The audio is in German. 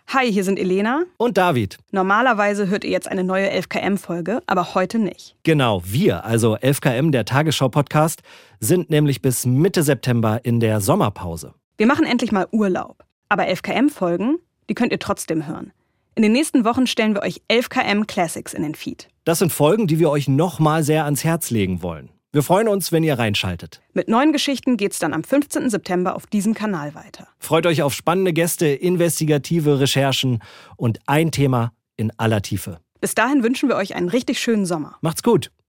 Hi, hier sind Elena und David. Normalerweise hört ihr jetzt eine neue 11KM-Folge, aber heute nicht. Genau, wir, also 11KM, der Tagesschau-Podcast, sind nämlich bis Mitte September in der Sommerpause. Wir machen endlich mal Urlaub. Aber 11KM-Folgen, die könnt ihr trotzdem hören. In den nächsten Wochen stellen wir euch 11KM Classics in den Feed. Das sind Folgen, die wir euch nochmal sehr ans Herz legen wollen. Wir freuen uns, wenn ihr reinschaltet. Mit neuen Geschichten geht's dann am 15. September auf diesem Kanal weiter. Freut euch auf spannende Gäste, investigative Recherchen und ein Thema in aller Tiefe. Bis dahin wünschen wir euch einen richtig schönen Sommer. Macht's gut!